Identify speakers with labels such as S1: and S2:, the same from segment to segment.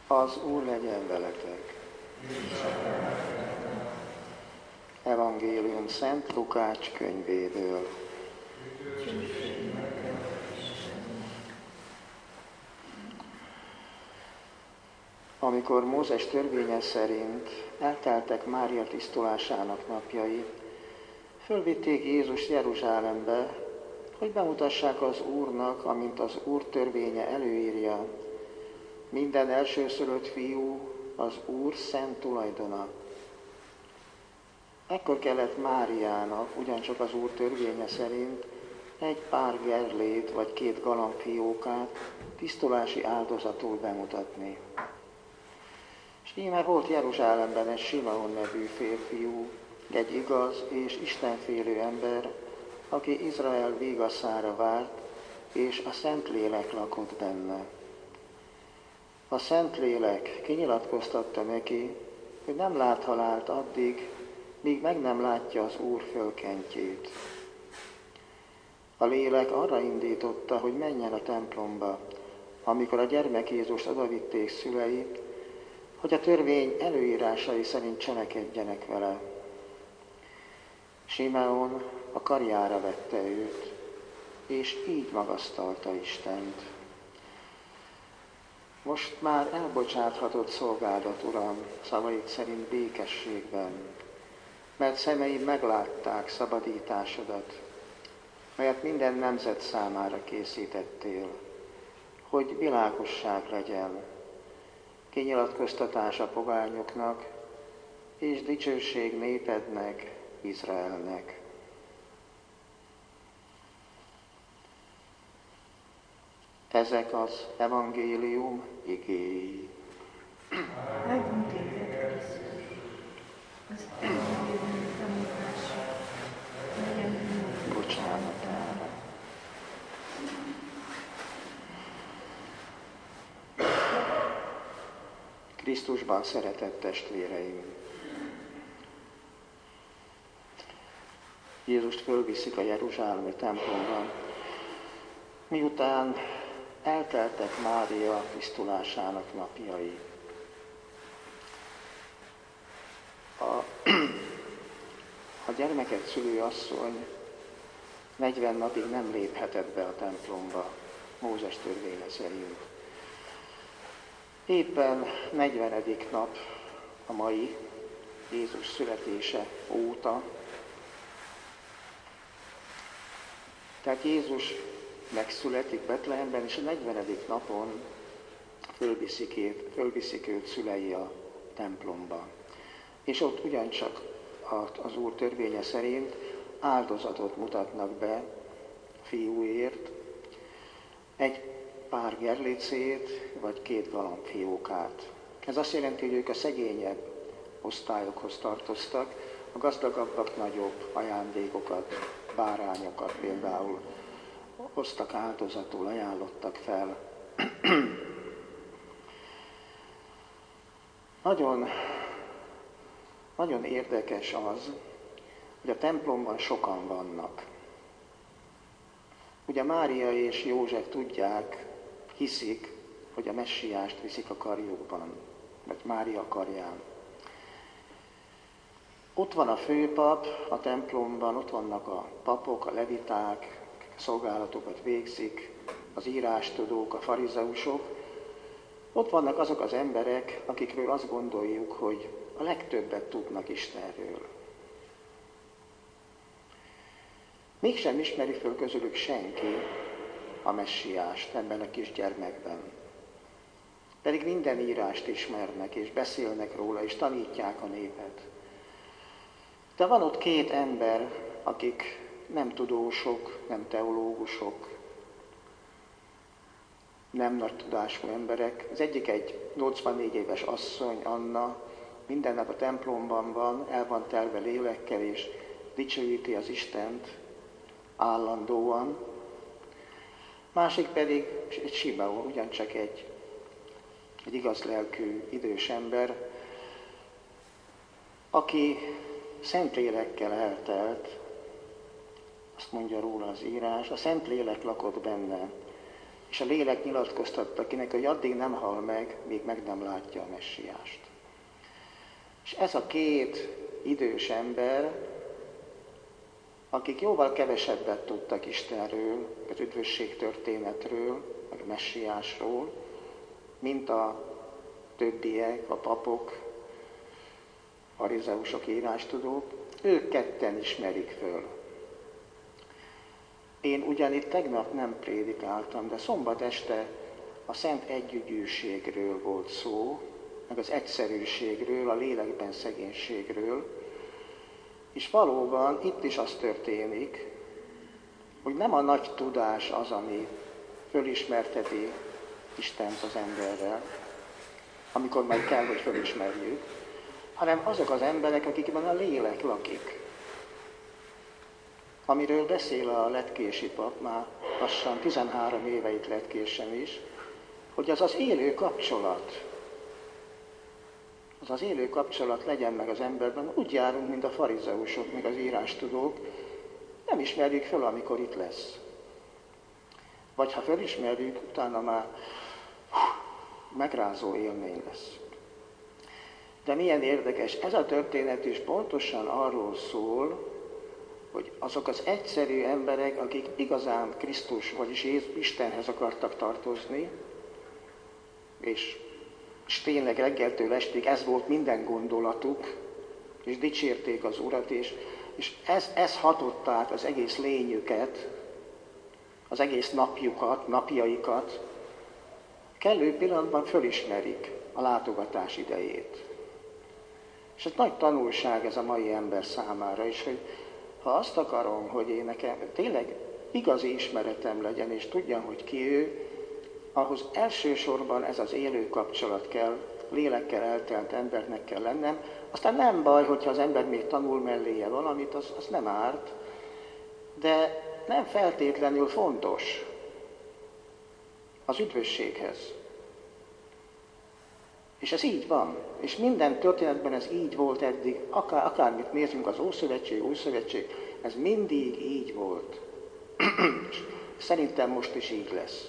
S1: Az Úr legyen veletek. Evangélium Szent Lukács könyvéből. Amikor Mózes törvénye szerint elteltek Mária tisztulásának napjai, fölvitték Jézust Jeruzsálembe, hogy bemutassák az Úrnak, amint az Úr törvénye előírja. Minden elsőszülött fiú az Úr szent tulajdona. Ekkor kellett Máriának, ugyancsak az Úr törvénye szerint, egy pár gerlét vagy 2 galambfiókát tisztulási áldozatul bemutatni. És íme volt Jeruzsálemben egy Simeon nevű férfiú, egy igaz és istenfélő ember, aki Izrael vigaszára várt, és a Szentlélek lakott benne. A Szentlélek kinyilatkoztatta neki, hogy nem lát halált addig, míg meg nem látja az Úr fölkentjét. A lélek arra indította, hogy menjen a templomba, amikor a gyermek Jézust odavitték szülei, hogy a törvény előírásai szerint cselekedjenek vele. Simeon a karjára vette őt, és így magasztalta Istent. Most már elbocsáthatott szolgálat, Uram, szavaid szerint békességben, mert szemeid meglátták szabadításodat, melyet minden nemzet számára készítettél, hogy világosság legyen, kinyilatkoztatás a pogányoknak, és dicsőség népednek, Izraelnek. Ezek az evangélium igéi.
S2: Áldunk téged, Krisztus. Az evangélium tanítása legyen mindig
S1: Bocsánatára. Krisztusban szeretett testvéreim! Jézust fölviszik a jeruzsálemi templomban, miután elteltek Mária tisztulásának napjai. A gyermeket szülő asszony 40 napig nem léphetett be a templomba, Mózes törvénye szerint. Éppen 40. nap a mai Jézus születése óta. Tehát Jézus megszületik Betlehemben, és a 40. napon fölviszik őt szülei a templomba. És ott ugyancsak az Úr törvénye szerint áldozatot mutatnak be fiúért, egy pár gerlicét, vagy 2 galambfiókát. Ez azt jelenti, hogy ők a szegényebb osztályokhoz tartoztak, a gazdagabbak nagyobb ajándékokat, bárányokat például hoztak áldozatul, ajánlottak fel. Nagyon érdekes az, hogy a templomban sokan vannak. Ugye Mária és József tudják, hiszik, hogy a messiást viszik a karjukban, vagy Mária karján. Ott van a főpap a templomban, ott vannak a papok, a leviták, szolgálatokat végzik, az írástudók, a farizeusok. Ott vannak azok az emberek, akikről azt gondoljuk, hogy a legtöbbet tudnak Istenről. Mégsem ismeri föl közülük senki a messiást ebben a kisgyermekben. Pedig minden írást ismernek, és beszélnek róla, és tanítják a népet. De van ott 2 ember, akik nem tudósok, nem teológusok, nem nagy tudású emberek. Az egyik egy 84 éves asszony, Anna, minden nap a templomban van, el van telve lélekkel, és dicsőíti az Istent állandóan. Másik pedig egy Simeon, ugyancsak egy igaz lelkű idős ember, aki Szentlélekkel eltelt, azt mondja róla az írás, a Szentlélek lakott benne, és a lélek nyilatkoztatta ki neki, hogy addig nem hal meg, míg meg nem látja a messiást. És ez a két idős ember, akik jóval kevesebbet tudtak Istenről, az üdvösség történetről, meg a messiásról, mint a többiek, a papok, farizeusok, írástudók, ők ketten ismerik föl. Én ugyan itt tegnap nem prédikáltam, de szombat este a szent együgyűségről volt szó, meg az egyszerűségről, a lélekben szegénységről, és valóban itt is az történik, hogy nem a nagy tudás az, ami fölismerteti Istent az emberrel, amikor majd kell, hogy fölismerjük, hanem azok az emberek, akikben a lélek lakik. Amiről beszél a letkési pap, már lassan 13 éve itt Letkésen is, hogy az az élő kapcsolat, az az élő kapcsolat legyen meg az emberben, úgy járunk, mint a farizeusok, meg az írástudók, nem ismerjük föl, amikor itt lesz. Vagy ha fölismerjük, utána már megrázó élmény lesz. De milyen érdekes, ez a történet is pontosan arról szól, hogy azok az egyszerű emberek, akik igazán Krisztus, vagyis Istenhez akartak tartozni, és tényleg reggeltől estig ez volt minden gondolatuk, és dicsérték az Urat, és ez hatott át az egész lényüket, az egész napjaikat, kellő pillanatban fölismerik a látogatás idejét. És ez nagy tanulság ez a mai ember számára is, hogy ha azt akarom, hogy én nekem tényleg igazi ismeretem legyen, és tudjam, hogy ki ő, ahhoz elsősorban ez az élő kapcsolat kell, lélekkel eltelt embernek kell lennem. Aztán nem baj, hogyha az ember még tanul melléje valamit, az nem árt, de nem feltétlenül fontos az üdvösséghez. És ez így van. És minden történetben ez így volt eddig, akármit nézünk, az Ószövetség, Új Szövetség, ez mindig így volt. Szerintem most is így lesz.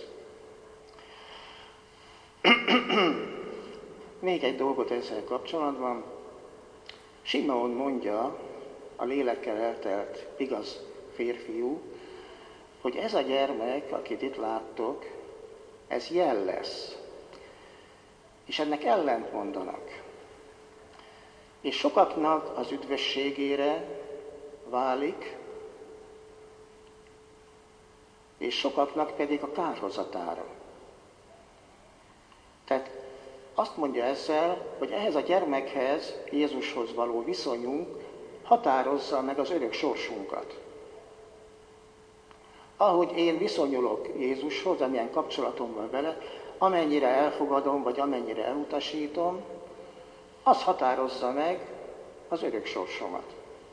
S1: Még egy dolgot ezzel kapcsolatban. Simeon mondja, a lélekkel eltelt igaz férfiú, hogy ez a gyermek, akit itt láttok, ez jel lesz. És ennek ellent mondanak. És sokaknak az üdvösségére válik, és sokaknak pedig a kárhozatára. Tehát azt mondja ezzel, hogy ehhez a gyermekhez, Jézushoz való viszonyunk határozza meg az örök sorsunkat. Ahogy én viszonyulok Jézushoz, amilyen kapcsolatom van vele, amennyire elfogadom, vagy amennyire elutasítom, az határozza meg az örök sorsomat.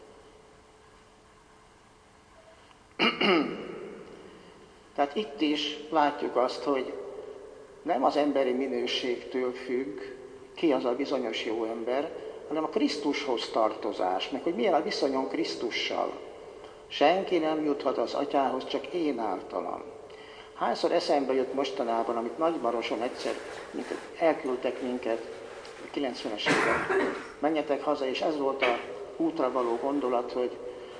S1: Tehát itt is látjuk azt, hogy nem az emberi minőségtől függ, ki az a bizonyos jó ember, hanem a Krisztushoz tartozás, meg hogy milyen a viszonyom Krisztussal. Senki nem juthat az Atyához, csak én általam. Hányszor eszembe jött mostanában, amit Nagymaroson egyszer elküldtek minket, 90-es évek, menjetek haza, és ez volt a útra való gondolat, hogy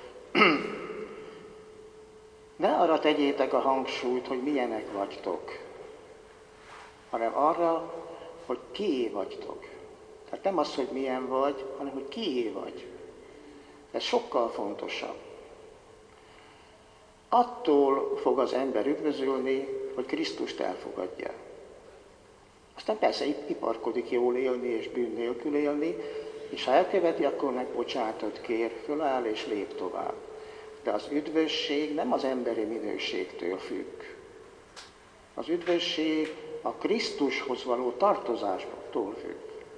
S1: ne arra tegyétek a hangsúlyt, hogy milyenek vagytok, hanem arra, hogy kié vagytok. Tehát nem az, hogy milyen vagy, hanem hogy kié vagy. Ez sokkal fontosabb. Attól fog az ember üdvözülni, hogy Krisztust elfogadja. Aztán persze iparkodik jól élni és bűn nélkül élni, és ha elköveti, akkor meg bocsánatot kér, föláll és lép tovább. De az üdvösség nem az emberi minőségtől függ. Az üdvösség a Krisztushoz való tartozástól függ.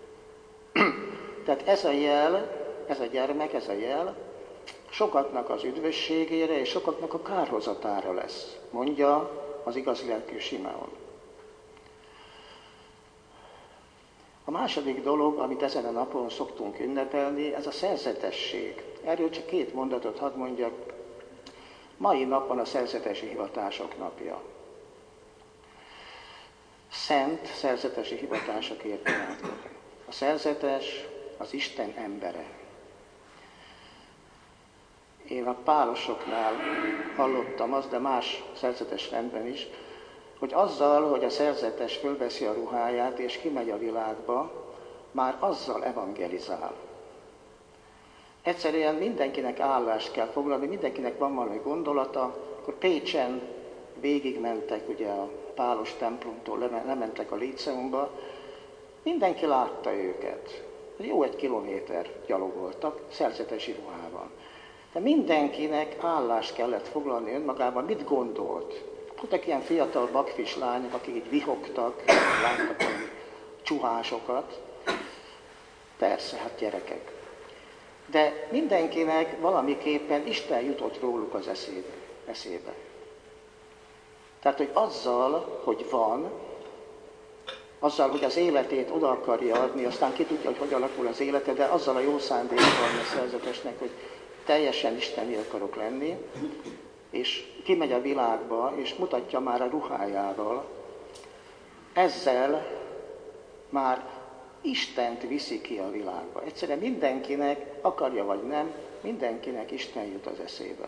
S1: Tehát ez a jel, ez a gyermek, ez a jel, sokaknak az üdvösségére és sokaknak a kárhozatára lesz, mondja az igazi lelkű Simeon. A második dolog, amit ezen a napon szoktunk ünnepelni, ez a szerzetesség. Erről csak 2 mondatot hadd mondjak. Mai nap van a szerzetesi hivatások napja. szent szerzetesi hivatásokért imádkozni. A szerzetes az Isten embere. Én a pálosoknál hallottam azt, de más szerzetes rendben is, hogy azzal, hogy a szerzetes fölveszi a ruháját és kimegy a világba, már azzal evangelizál. Egyszerűen mindenkinek állást kell foglalni, mindenkinek van valami gondolata. Akkor Pécsen végigmentek ugye a pálos templomtól, lementek a Líceumba, mindenki látta őket. Jó 1 kilométer gyalogoltak szerzetesi ruhában. De mindenkinek állást kellett foglalni önmagában, mit gondolt. Voltak ilyen fiatal bakfis lányok, akik így vihogtak, láttak olyan csuhásokat. Persze, hát gyerekek. De mindenkinek valamiképpen Isten jutott róluk az eszébe. Tehát, hogy azzal, hogy van, azzal, hogy az életét oda akarja adni, aztán ki tudja, hogy alakul az élete, de azzal a jó szándékkal a szerzetesnek, hogy teljesen isteni akarok lenni, és kimegy a világba, és mutatja már a ruhájával, ezzel már Istent viszi ki a világba. Egyszerűen mindenkinek, akarja vagy nem, mindenkinek Isten jut az eszébe.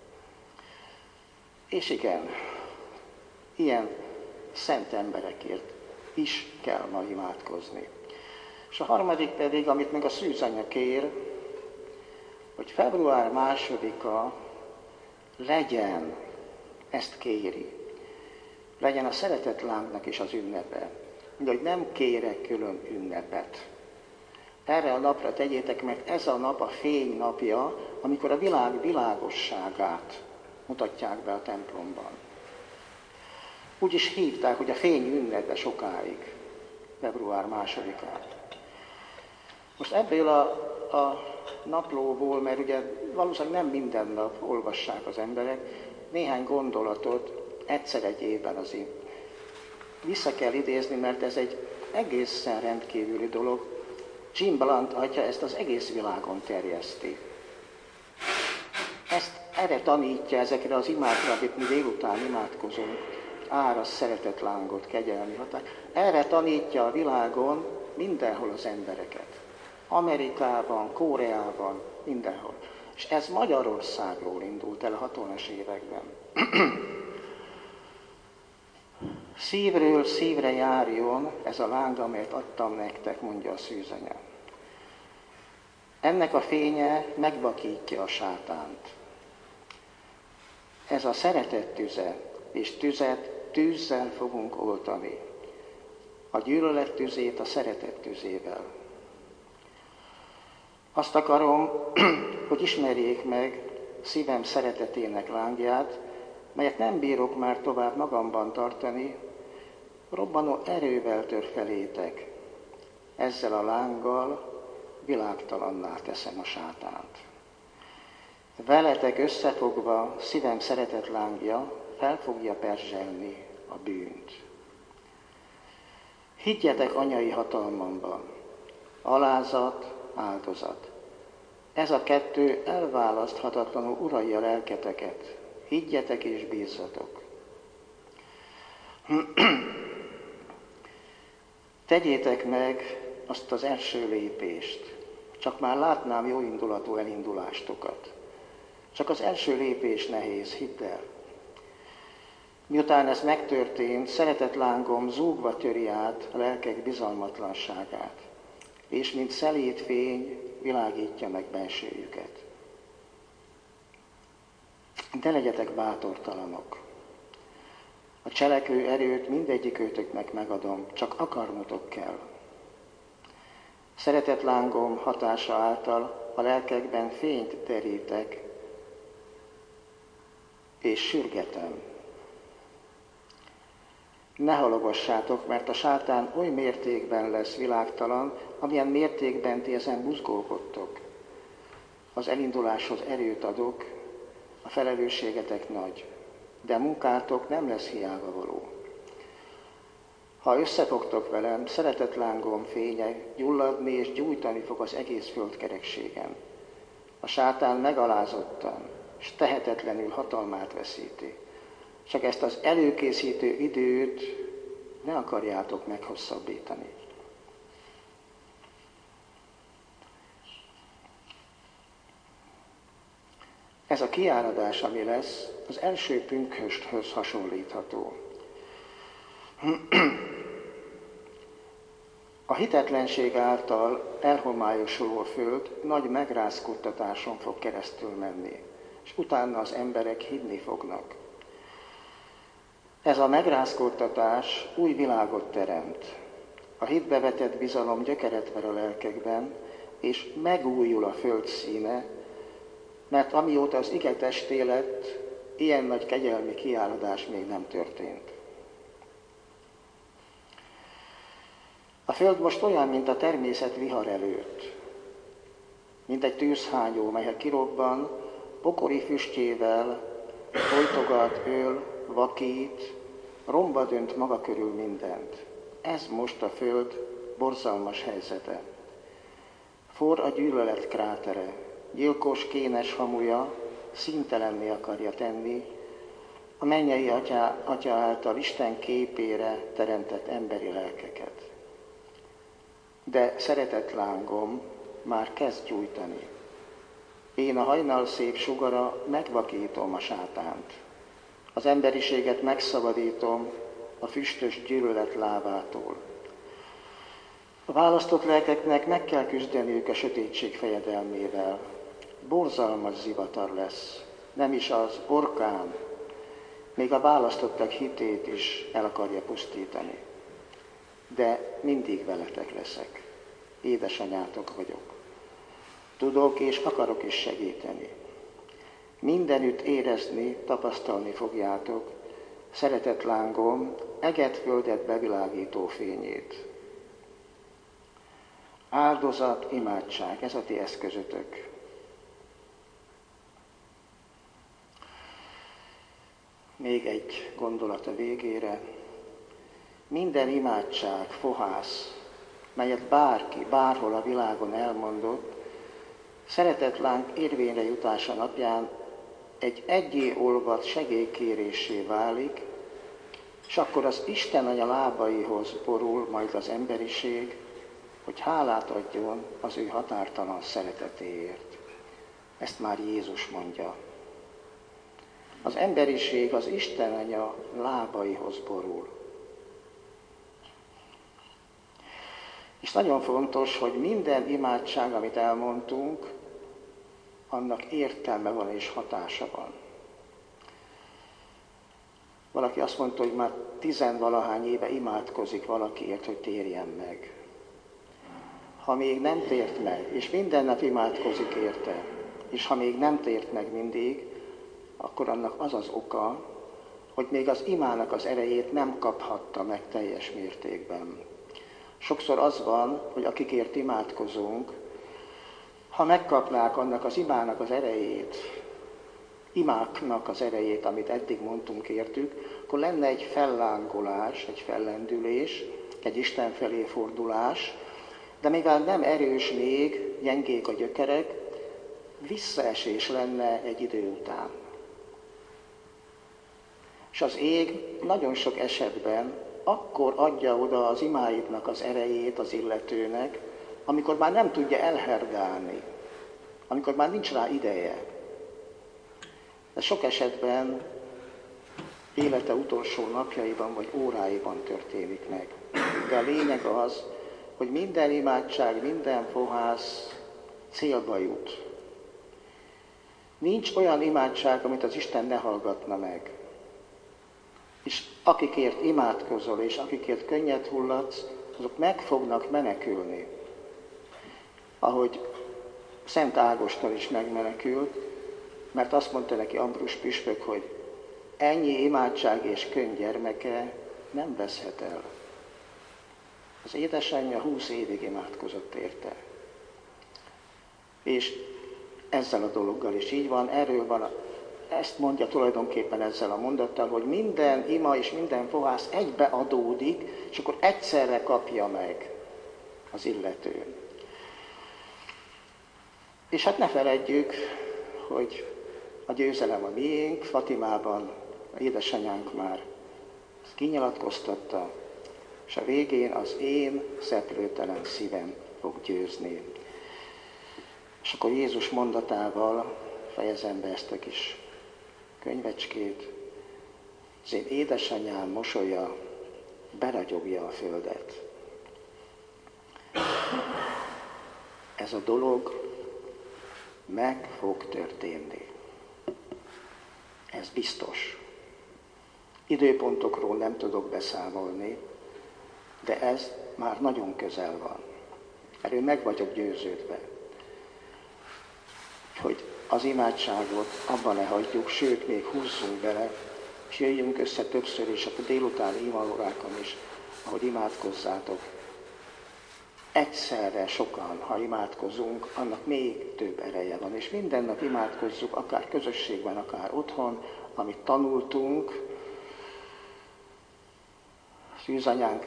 S1: És igen, ilyen szent emberekért is kell ma imádkozni. És a harmadik pedig, amit meg a szűzanya kér, hogy február 2-a legyen, ezt kéri, legyen a szeretetlángnak is az ünnepe. Mondja, hogy nem kérek külön ünnepet. Erre a napra tegyétek, mert ez a nap a fény napja, amikor a világ világosságát mutatják be a templomban. Úgy is hívták, hogy a fény ünnepe sokáig, február 2-án. Most ebből a naplóból, mert ugye valószínűleg nem minden nap olvassák az emberek, néhány gondolatot egyszer egy évben azért vissza kell idézni, mert ez egy egészen rendkívüli dolog. Jim Blunt atya ezt az egész világon terjeszti. Ezt erre tanítja, ezekre az imákra, amit mi délután imádkozunk, árasz szeretetlángot, kegyelmi határ. Erre tanítja a világon mindenhol az embereket. Amerikában, Koreában, mindenhol. És ez Magyarországról indult el a 60-as években. Szívről szívre járjon ez a láng, amelyet adtam nektek, mondja a szűzanya. Ennek a fénye megvakítja a sátánt. Ez a szeretet tüze, és tüzet tűzzel fogunk oltani. A gyűlölet tüzét a szeretet tüzével. Azt akarom, hogy ismerjék meg szívem szeretetének lángját, melyet nem bírok már tovább magamban tartani, robbanó erővel tör felétek. Ezzel a lánggal világtalanná teszem a sátánt. Veletek összefogva szívem szeretet lángja fel fogja perzselni a bűnt. Higgyetek anyai hatalmamban, alázat, áldozat. Ez a kettő elválaszthatatlanul uralja a lelketeket. Higgyetek és bízzatok. Tegyétek meg azt az első lépést. Csak már látnám jó indulatú elindulástokat. Csak az első lépés nehéz, hidd el. Miután ez megtörtént, szeretetlángom zúgva töri át a lelkek bizalmatlanságát, és mint szelíd fény világítja meg bensőjüket. De legyetek bátortalanok. A cselekvő erőt mindegyikőtöknek megadom, csak akarnotok kell. Szeretetlángom hatása által a lelkekben fényt terítek, és sürgetem. Ne halogassátok, mert a sátán oly mértékben lesz világtalan, amilyen mértékben ti ezen buzgolkodtok. Az elinduláshoz erőt adok, a felelősségetek nagy, de munkátok nem lesz hiába való. Ha összefogtok velem, szeretetlángom fénye gyulladni és gyújtani fog az egész földkerekségen. A sátán megalázottan és tehetetlenül hatalmát veszíti. Csak ezt az előkészítő időt ne akarjátok meghosszabbítani. Ez a kiáradás, ami lesz, az első pünkösthöz hasonlítható. A hitetlenség által elhomályosuló a föld nagy megrázkódtatáson fog keresztül menni, és utána az emberek hinni fognak. Ez a megrázkódtatás új világot teremt. A hitbe vetett bizalom gyökeret ver a lelkekben, és megújul a föld színe, mert amióta az ige testé lett, ilyen nagy kegyelmi kiáradás még nem történt. A föld most olyan, mint a természet vihar előtt, mint egy tűzhányó, melyek kirobban, pokoli füstjével folytogat, öl, vakít, romba dönt maga körül mindent. Ez most a föld borzalmas helyzete. Forr a gyűlölet krátere, gyilkos, kénes hamuja színtelenné akarja tenni a mennyei Atya által Isten képére teremtett emberi lelkeket. De szeretett lángom már kezd gyújtani. Én a hajnal szép sugara megvakítom a sátánt. Az emberiséget megszabadítom a füstös gyűlölet lávától. A választott lelkeknek meg kell küzdeniük a sötétség fejedelmével. Borzalmas zivatar lesz, nem is az orkán, még a választottak hitét is el akarja pusztítani. De mindig veletek leszek. Édesanyátok vagyok. Tudok és akarok is segíteni. Mindenütt érezni, tapasztalni fogjátok szeretett lángom, eget földet bevilágító fényét. Áldozat, imádság, ez a ti eszközötök. Még egy gondolat a végére. Minden imádság, fohász, melyet bárki, bárhol a világon elmondott, szeretett láng érvényre jutása napján egy egyé olvadt segélykérésé válik, és akkor az Isten Anya lábaihoz borul majd az emberiség, hogy hálát adjon az ő határtalan szeretetéért. Ezt már Jézus mondja. Az emberiség az Isten Anya lábaihoz borul. És nagyon fontos, hogy minden imádság, amit elmondtunk, annak értelme van és hatása van. Valaki azt mondta, hogy már 10-valahány éve imádkozik valakiért, hogy térjen meg. Ha még nem tért meg, és minden nap imádkozik érte, és ha még nem tért meg mindig, akkor annak az az oka, hogy még az imának az erejét nem kaphatta meg teljes mértékben. Sokszor az van, hogy akikért imádkozunk, ha megkapnák annak az imának az erejét, imáknak az erejét, amit eddig mondtunk értük, akkor lenne egy fellángolás, egy fellendülés, egy Isten felé fordulás, de mivel nem erős még, gyengék a gyökerek, visszaesés lenne egy idő után. És az ég nagyon sok esetben akkor adja oda az imáidnak az erejét az illetőnek, amikor már nem tudja elherdálni, amikor már nincs rá ideje. Ez sok esetben élete utolsó napjaiban vagy óráiban történik meg. De a lényeg az, hogy minden imádság, minden fohász célba jut. Nincs olyan imádság, amit az Isten ne hallgatna meg. És akikért imádkozol, és akikért könnyet hullatsz, azok meg fognak menekülni. Ahogy Szent Ágoston is megmenekült, mert azt mondta neki Ambrus püspök, hogy ennyi imádság és könny gyermeke nem veszhet el. Az édesanyja 20 évig imádkozott érte. És ezzel a dologgal is így van, erről van, ezt mondja tulajdonképpen ezzel a mondattal, hogy minden ima és minden fohász egybe adódik, és akkor egyszerre kapja meg az illető. És hát ne feledjük, hogy a győzelem a miénk, Fatimában édesanyánk már ezt kinyilatkoztatta, és a végén az én szeplőtelen szívem fog győzni. És akkor Jézus mondatával fejezem be ezt a kis könyvecskét. Az én édesanyám mosolya beragyogja a földet. Ez a dolog meg fog történni. Ez biztos. Időpontokról nem tudok beszámolni, de ez már nagyon közel van. Erről meg vagyok győződve, hogy az imádságot abban ne hagyjuk, sőt, még húzzunk bele, és jöjjünk össze többször is, a délutáni imaórákon is, ahogy imádkozzátok. Egyszerre sokan, ha imádkozunk, annak még több ereje van. És minden nap imádkozzuk, akár közösségben, akár otthon, amit tanultunk. Szűzanyánk,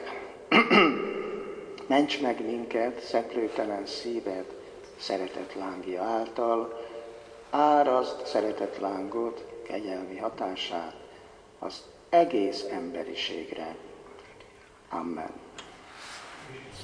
S1: ments meg minket szeplőtelen szíved szeretet lángja által, árasd szeretet lángot, kegyelmi hatását az egész emberiségre. Amen.